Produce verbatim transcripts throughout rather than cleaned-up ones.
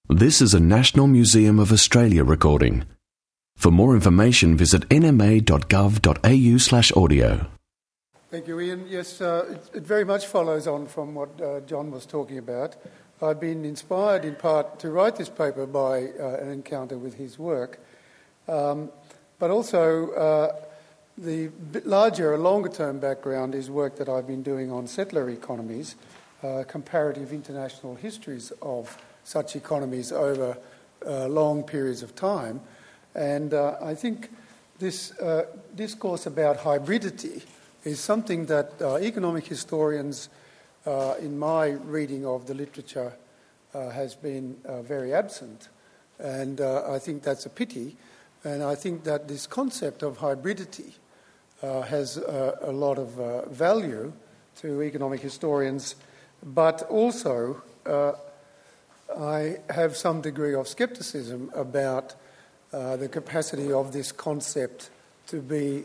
This is a National Museum of Australia recording. For more information, visit n m a dot gov dot a u slash audio. Thank you, Ian. Yes, uh, it, it very much follows on from what uh, John was talking about. I've been inspired in part to write this paper by uh, an encounter with his work, um, but also uh, the larger, longer-term background is work that I've been doing on settler economies, uh, comparative international histories of such economies over uh, long periods of time. And uh, I think this uh, discourse about hybridity is something that uh, economic historians, uh, in my reading of the literature, uh, has been uh, very absent. And uh, I think that's a pity. And I think that this concept of hybridity uh, has uh, a lot of uh, value to economic historians, but also uh, I have some degree of skepticism about uh, the capacity of this concept to be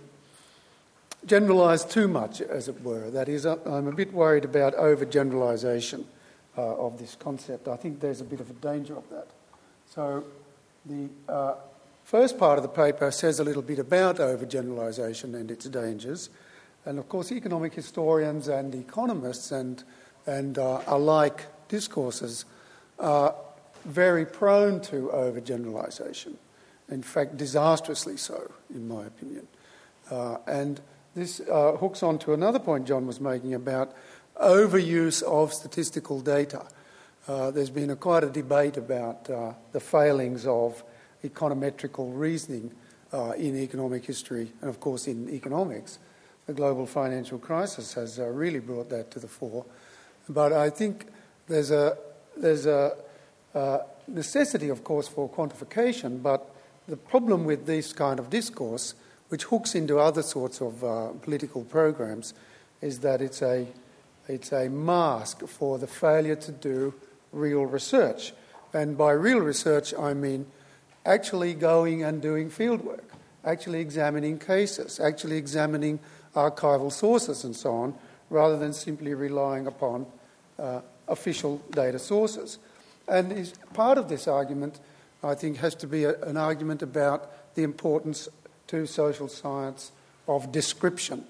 generalised too much, as it were. That is, I'm a bit worried about overgeneralisation uh, of this concept. I think there's a bit of a danger of that. So the uh, first part of the paper says a little bit about overgeneralisation and its dangers. And of course, economic historians and economists and, and uh, alike discourses are very prone to overgeneralisation. In fact, disastrously so, in my opinion. Uh, and this uh, hooks on to another point John was making about overuse of statistical data. Uh, there's been a, quite a debate about uh, the failings of econometrical reasoning uh, in economic history and, of course, in economics. The global financial crisis has uh, really brought that to the fore. But I think there's a there's a uh, necessity, of course, for quantification, but the problem with this kind of discourse, which hooks into other sorts of uh, political programs, is that it's a it's a mask for the failure to do real research. And by real research, I mean actually going and doing fieldwork, actually examining cases, actually examining archival sources and so on, rather than simply relying upon uh, official data sources. And is part of this argument, I think, has to be a, an argument about the importance to social science of description.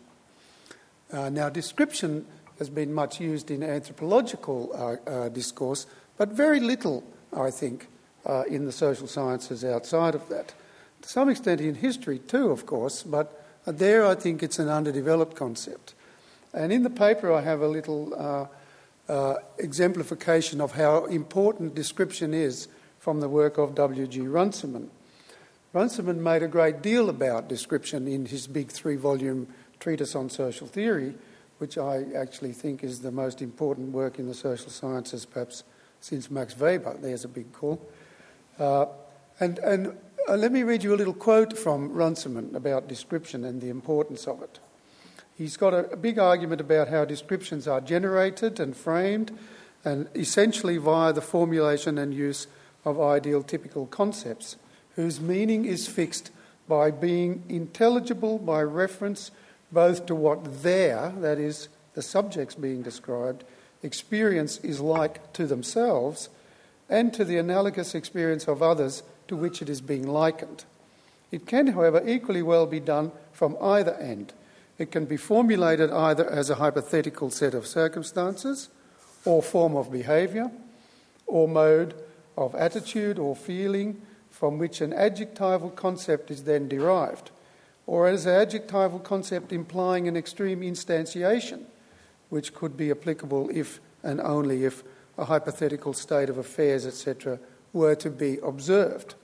Uh, now, description has been much used in anthropological uh, uh, discourse, but very little, I think, uh, in the social sciences outside of that. To some extent in history too, of course, but there I think it's an underdeveloped concept. And in the paper I have a little uh, uh, exemplification of how important description is from the work of W G Runciman. Runciman made a great deal about description in his big three-volume treatise on social theory, which I actually think is the most important work in the social sciences, perhaps since Max Weber. There's a big call. Uh, and and uh, let me read you a little quote from Runciman about description and the importance of it. He's got a, a big argument about how descriptions are generated and framed, and essentially via the formulation and use of ideal typical concepts, whose meaning is fixed by being intelligible by reference both to what their, that is, the subjects being described, experience is like to themselves, and to the analogous experience of others to which it is being likened. It can, however, equally well be done from either end. It can be formulated either as a hypothetical set of circumstances, or form of behaviour, or mode of attitude or feeling from which an adjectival concept is then derived, or as an adjectival concept implying an extreme instantiation, which could be applicable if and only if a hypothetical state of affairs, et cetera, were to be observed.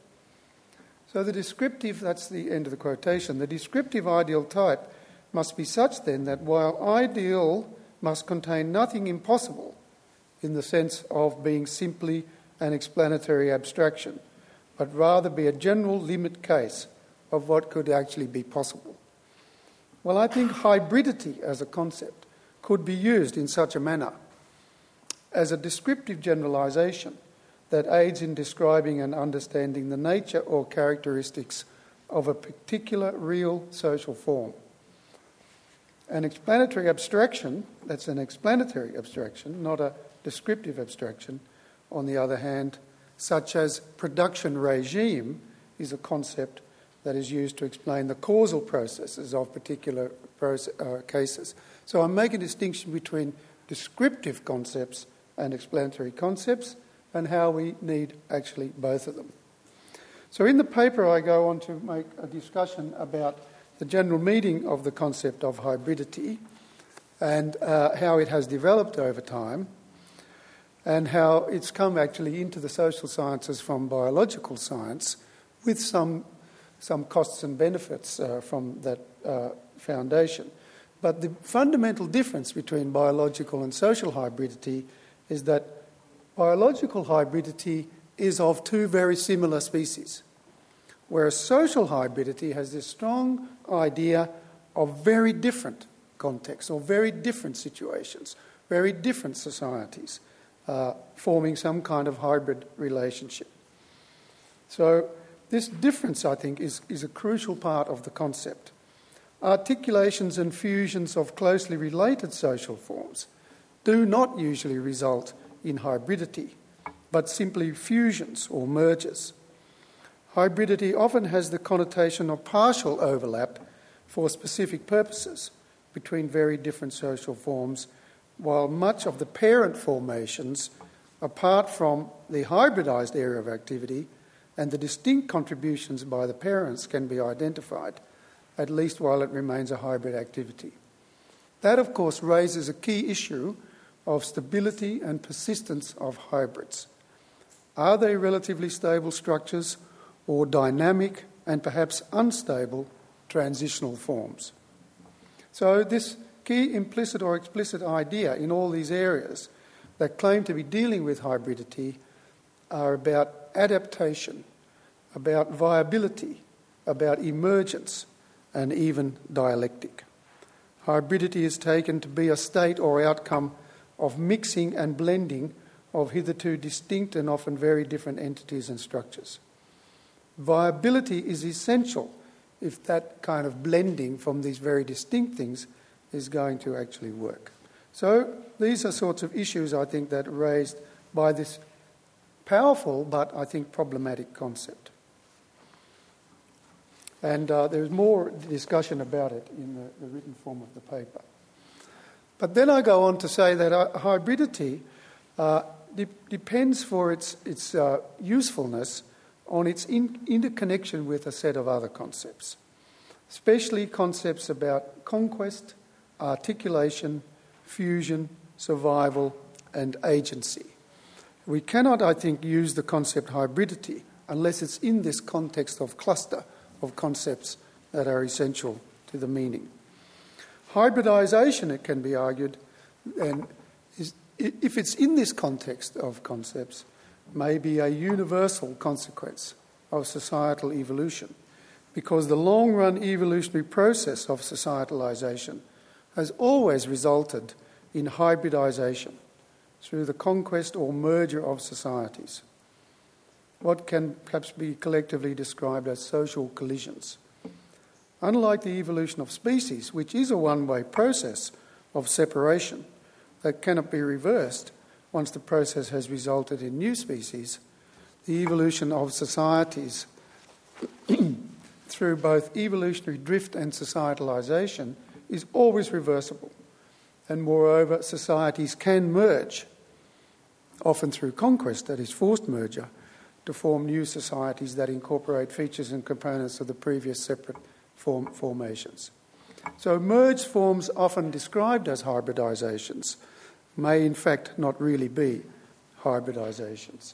So the descriptive, that's the end of the quotation, the descriptive ideal type must be such then that while ideal must contain nothing impossible in the sense of being simply an explanatory abstraction, but rather be a general limit case of what could actually be possible. Well, I think hybridity as a concept could be used in such a manner as a descriptive generalisation that aids in describing and understanding the nature or characteristics of a particular real social form. An explanatory abstraction, that's an explanatory abstraction, not a descriptive abstraction, on the other hand, such as production regime, is a concept that is used to explain the causal processes of particular process, uh, cases. So I'm making a distinction between descriptive concepts and explanatory concepts, and how we need actually both of them. So in the paper I go on to make a discussion about the general meaning of the concept of hybridity and uh, how it has developed over time, and how it's come actually into the social sciences from biological science with some, some costs and benefits uh, from that uh, foundation. But the fundamental difference between biological and social hybridity is that biological hybridity is of two very similar species, whereas social hybridity has this strong idea of very different contexts or very different situations, very different societies, uh, forming some kind of hybrid relationship. So this difference, I think, is, is a crucial part of the concept. Articulations and fusions of closely related social forms do not usually result in hybridity, but simply fusions or mergers. Hybridity often has the connotation of partial overlap for specific purposes between very different social forms, while much of the parent formations, apart from the hybridised area of activity and the distinct contributions by the parents, can be identified, at least while it remains a hybrid activity. That, of course, raises a key issue of stability and persistence of hybrids. Are they relatively stable structures or dynamic and perhaps unstable transitional forms? So this key implicit or explicit idea in all these areas that claim to be dealing with hybridity are about adaptation, about viability, about emergence, and even dialectic. Hybridity is taken to be a state or outcome of mixing and blending of hitherto distinct and often very different entities and structures. Viability is essential if that kind of blending from these very distinct things is going to actually work. So these are sorts of issues, I think, that are raised by this powerful but, I think, problematic concept. And uh, there's more discussion about it in the, the written form of the paper. But then I go on to say that uh, hybridity uh, de- depends for its, its uh, usefulness on its in- interconnection with a set of other concepts, especially concepts about conquest, articulation, fusion, survival, and agency. We cannot, I think, use the concept hybridity unless it's in this context of cluster of concepts that are essential to the meaning. Hybridisation, it can be argued, and is, if it's in this context of concepts, may be a universal consequence of societal evolution, because the long-run evolutionary process of societalisation has always resulted in hybridisation through the conquest or merger of societies, what can perhaps be collectively described as social collisions. Unlike the evolution of species, which is a one-way process of separation that cannot be reversed once the process has resulted in new species, the evolution of societies through both evolutionary drift and societalisation is always reversible. And moreover, societies can merge, often through conquest, that is forced merger, to form new societies that incorporate features and components of the previous separate form formations. So merged forms, often described as hybridisations, may in fact not really be hybridisations.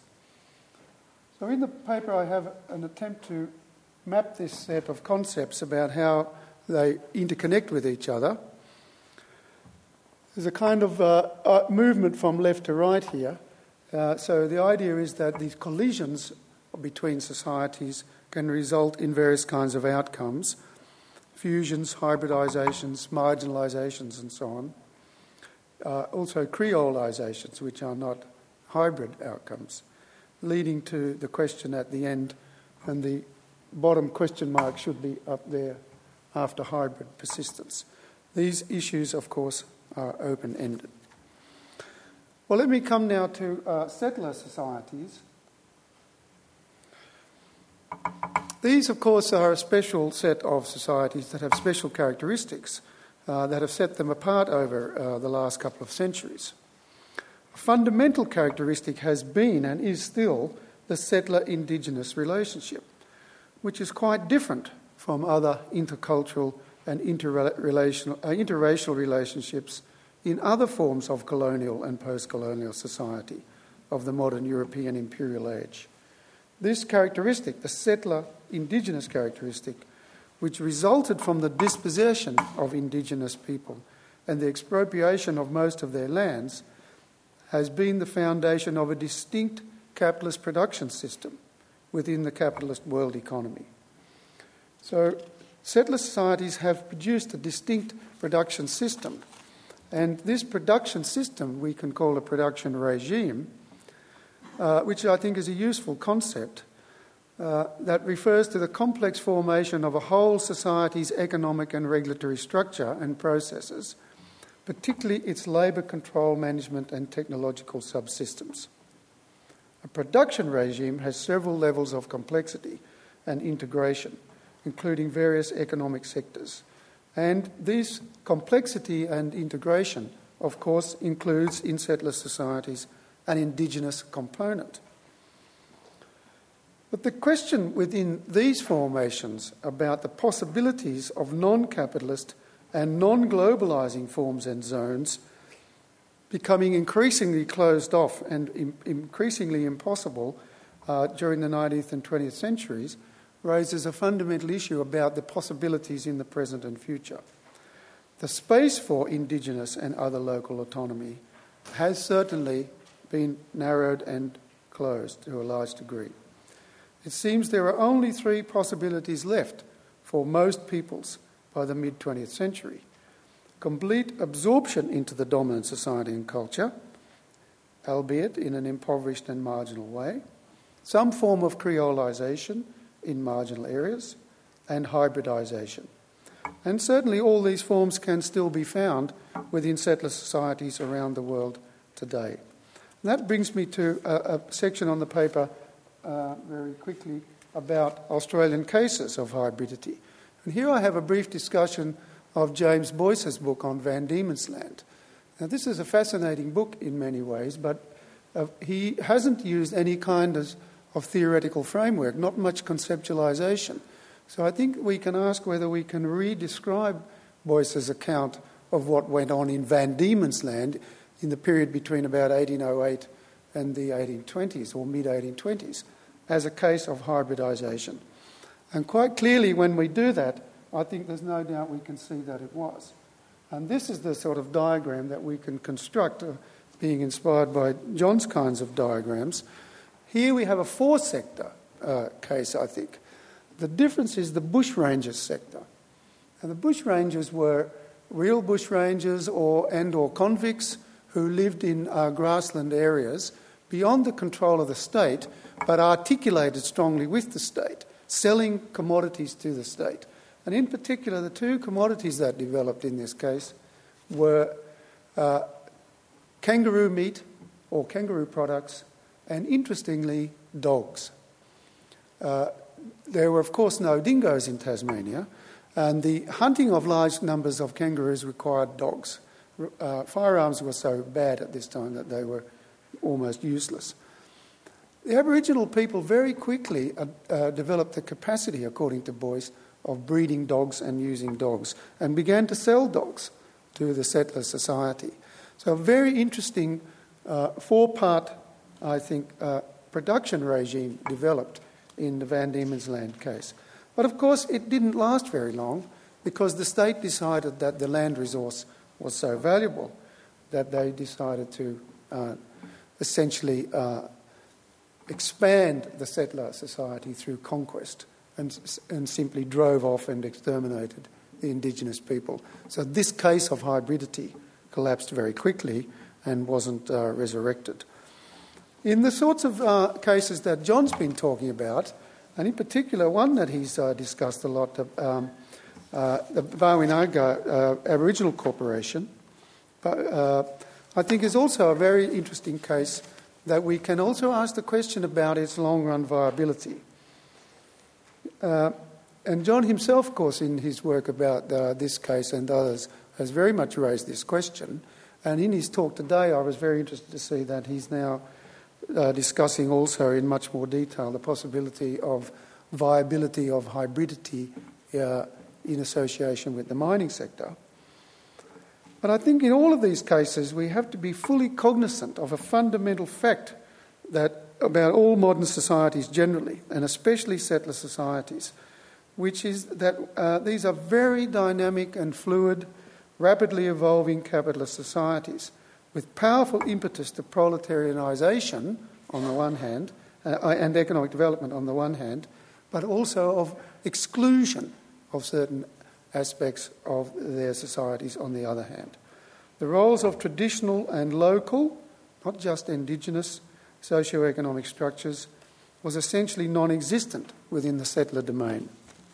So in the paper I have an attempt to map this set of concepts about how they interconnect with each other. There's a kind of uh, uh, movement from left to right here. Uh, so the idea is that these collisions between societies can result in various kinds of outcomes: fusions, hybridisations, marginalisations, and so on. Uh, also creolisations, which are not hybrid outcomes, leading to the question at the end, and the bottom question mark should be up there after hybrid persistence. These issues, of course, are open-ended. Well, let me come now to uh, settler societies. These, of course, are a special set of societies that have special characteristics uh, that have set them apart over uh, the last couple of centuries. A fundamental characteristic has been and is still the settler-indigenous relationship, which is quite different from other intercultural and interrelational, uh, interracial relationships in other forms of colonial and post-colonial society of the modern European imperial age. This characteristic, the settler-indigenous characteristic, which resulted from the dispossession of indigenous people and the expropriation of most of their lands, has been the foundation of a distinct capitalist production system within the capitalist world economy. So, settler societies have produced a distinct production system, and this production system we can call a production regime, uh, which I think is a useful concept, uh, that refers to the complex formation of a whole society's economic and regulatory structure and processes, particularly its labour control, management and technological subsystems. A production regime has several levels of complexity and integration, including various economic sectors. And this complexity and integration, of course, includes in settler societies an indigenous component. But the question within these formations about the possibilities of non-capitalist and non-globalising forms and zones becoming increasingly closed off and im- increasingly impossible uh, during the nineteenth and twentieth centuries raises a fundamental issue about the possibilities in the present and future. The space for indigenous and other local autonomy has certainly been narrowed and closed to a large degree. It seems there are only three possibilities left for most peoples by the mid-twentieth century. Complete absorption into the dominant society and culture, albeit in an impoverished and marginal way, some form of creolisation in marginal areas, and hybridisation. And certainly all these forms can still be found within settler societies around the world today. And that brings me to a, a section on the paper uh, very quickly about Australian cases of hybridity. And here I have a brief discussion of James Boyce's book on Van Diemen's Land. Now, this is a fascinating book in many ways, but uh, he hasn't used any kind of, of theoretical framework, not much conceptualisation. So I think we can ask whether we can re-describe Boyce's account of what went on in Van Diemen's Land in the period between about eighteen oh eight and the eighteen twenties, or mid eighteen twenties, as a case of hybridisation. And quite clearly when we do that, I think there's no doubt we can see that it was. And this is the sort of diagram that we can construct, uh, being inspired by John's kinds of diagrams. Here we have a four-sector uh, case, I think. The difference is the bushrangers sector. And the bushrangers were real bushrangers or, and or convicts who lived in uh, grassland areas beyond the control of the state, but articulated strongly with the state, selling commodities to the state. And in particular, the two commodities that developed in this case were uh, kangaroo meat or kangaroo products and, interestingly, dogs. Uh, there were, of course, no dingoes in Tasmania, and the hunting of large numbers of kangaroos required dogs. Uh, firearms were so bad at this time that they were almost useless. The Aboriginal people very quickly uh, uh, developed the capacity, according to Boyce, of breeding dogs and using dogs, and began to sell dogs to the settler society. So a very interesting uh, four-part, I think, uh, production regime developed in the Van Diemen's Land case. But of course it didn't last very long, because the state decided that the land resource was so valuable that they decided to uh, essentially uh, expand the settler society through conquest, and, and simply drove off and exterminated the indigenous people. So this case of hybridity collapsed very quickly and wasn't uh, resurrected. In the sorts of uh, cases that John's been talking about, and in particular one that he's uh, discussed a lot, um, uh, the Bawinaga uh, Aboriginal Corporation, uh, I think is also a very interesting case that we can also ask the question about its long-run viability. Uh, and John himself, of course, in his work about uh, this case and others, has very much raised this question. And in his talk today, I was very interested to see that he's now uh, discussing also in much more detail the possibility of viability of hybridity uh, in association with the mining sector. But I think in all of these cases, we have to be fully cognizant of a fundamental fact that about all modern societies generally, and especially settler societies, which is that uh, these are very dynamic and fluid, rapidly evolving capitalist societies with powerful impetus to proletarianisation on the one hand, uh, and economic development on the one hand, but also of exclusion of certain aspects of their societies on the other hand. The roles of traditional and local, not just indigenous, socio-economic structures was essentially non-existent within the settler domain.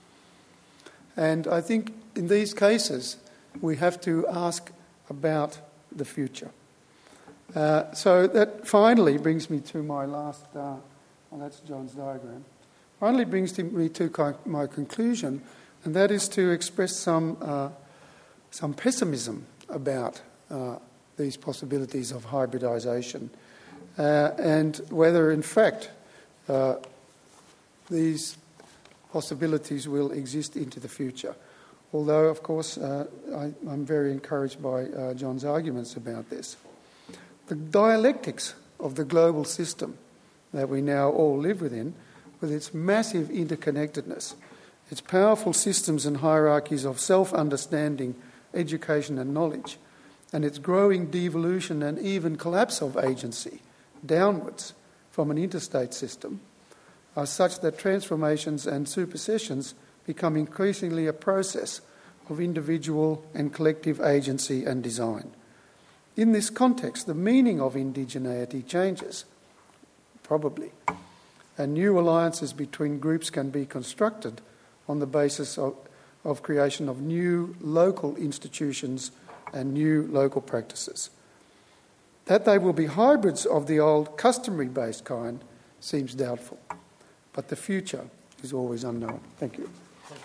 And I think in these cases we have to ask about the future. Uh, so that finally brings me to my last, uh, well that's John's diagram, finally brings to me to my conclusion, and that is to express some, uh, some pessimism about uh, these possibilities of hybridisation. Uh, and whether, in fact, uh, these possibilities will exist into the future. Although, of course, uh, I, I'm very encouraged by uh, John's arguments about this. The dialectics of the global system that we now all live within, with its massive interconnectedness, its powerful systems and hierarchies of self-understanding, education and knowledge, and its growing devolution and even collapse of agency downwards from an interstate system, are such that transformations and supersessions become increasingly a process of individual and collective agency and design. In this context, the meaning of indigeneity changes, probably, and new alliances between groups can be constructed on the basis of, of creation of new local institutions and new local practices. That they will be hybrids of the old customary-based kind seems doubtful, but the future is always unknown. Thank you.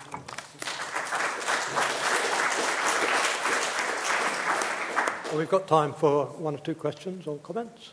Well, we've got time for one or two questions or comments.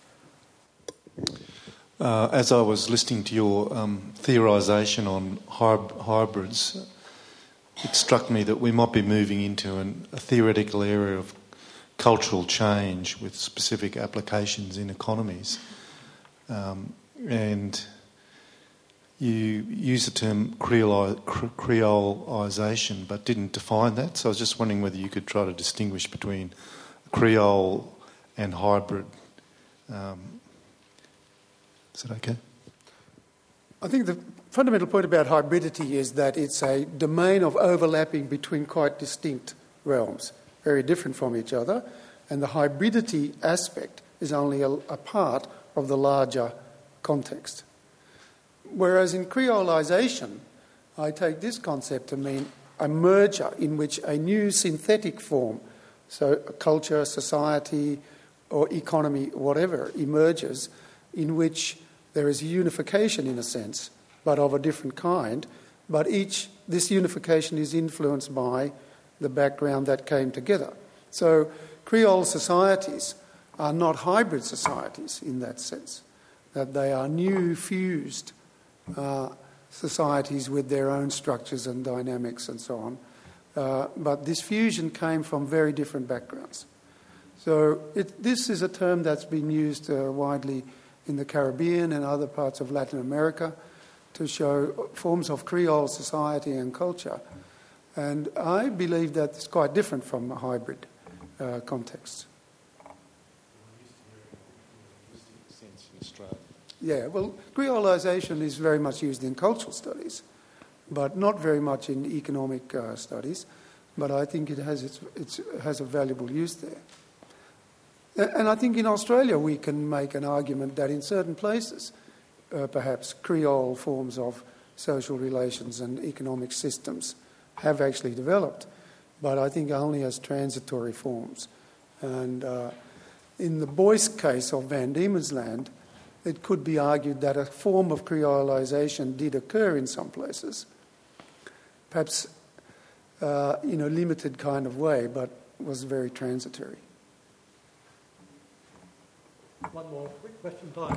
Uh, as I was listening to your um, theorisation on hyb- hybrids, it struck me that we might be moving into an, a theoretical area of cultural change with specific applications in economies. Um, and you use the term Creole, Creolisation, but didn't define that. So I was just wondering whether you could try to distinguish between Creole and hybrid. Um, is that okay? I think the fundamental point about hybridity is that it's a domain of overlapping between quite distinct realms, very different from each other, and the hybridity aspect is only a, a part of the larger context. Whereas in creolisation, I take this concept to mean a merger in which a new synthetic form, so a culture, society, or economy, whatever, emerges, in which there is unification in a sense, but of a different kind, but each, this unification is influenced by the background that came together. So Creole societies are not hybrid societies in that sense, that they are new fused uh, societies with their own structures and dynamics and so on. Uh, but this fusion came from very different backgrounds. So it, this is a term that's been used uh, widely in the Caribbean and other parts of Latin America to show forms of Creole society and culture. And I believe that it's quite different from a hybrid uh, context. Yeah, well, Creolisation is very much used in cultural studies, but not very much in economic uh, studies. But I think it has its, its has a valuable use there. And I think in Australia we can make an argument that in certain places, uh, perhaps Creole forms of social relations and economic systems have actually developed, but I think only as transitory forms. And uh, in the Boyce case of Van Diemen's Land, it could be argued that a form of creolisation did occur in some places, perhaps uh, in a limited kind of way, but was very transitory. One more quick question, Diana.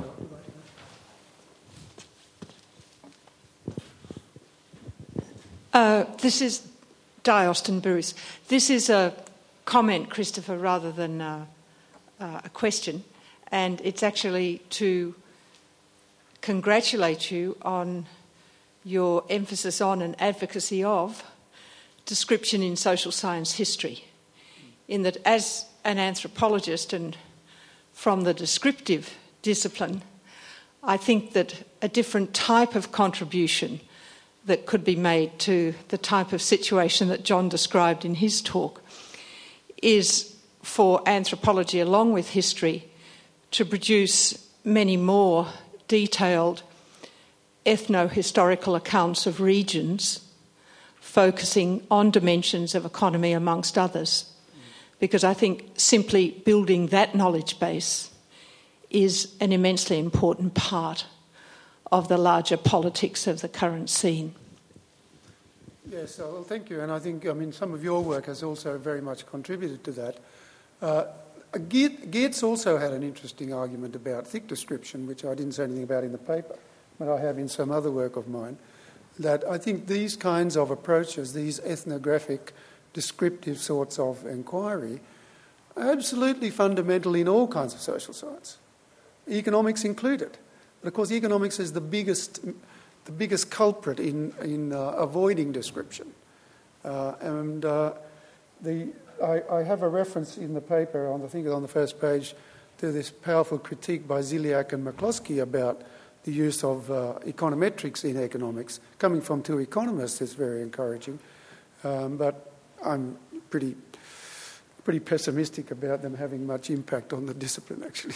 Uh, this is Di Austin Bruce. This is a comment, Christopher, rather than uh, uh, a question, and it's actually to congratulate you on your emphasis on and advocacy of description in social science history, in that as an anthropologist and from the descriptive discipline, I think that a different type of contribution that could be made to the type of situation that John described in his talk is for anthropology, along with history, to produce many more detailed ethno-historical accounts of regions focusing on dimensions of economy amongst others. Because I think simply building that knowledge base is an immensely important part of the larger politics of the current scene. Yes, well, thank you. And I think, I mean, some of your work has also very much contributed to that. Uh, Geertz also had an interesting argument about thick description, which I didn't say anything about in the paper, but I have in some other work of mine, that I think these kinds of approaches, these ethnographic, descriptive sorts of inquiry, are absolutely fundamental in all kinds of social science, economics included. But of course, economics is the biggest, the biggest culprit in in uh, avoiding description. Uh, and uh, the I, I have a reference in the paper, on I think it's on the first page, to this powerful critique by Ziliak and McCloskey about the use of uh, econometrics in economics. Coming from two economists is very encouraging, um, but I'm pretty pretty pessimistic about them having much impact on the discipline, actually.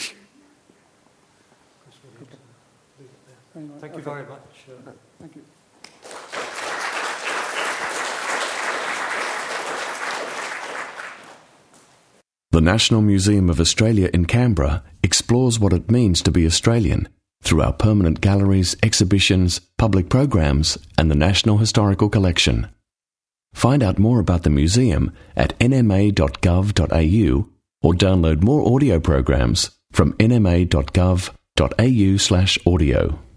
Anyway, Thank you okay. very much. Uh, Thank you. The National Museum of Australia in Canberra explores what it means to be Australian through our permanent galleries, exhibitions, public programs, and the National Historical Collection. Find out more about the museum at n m a dot gov dot a u or download more audio programs from n m a dot gov dot a u slash audio.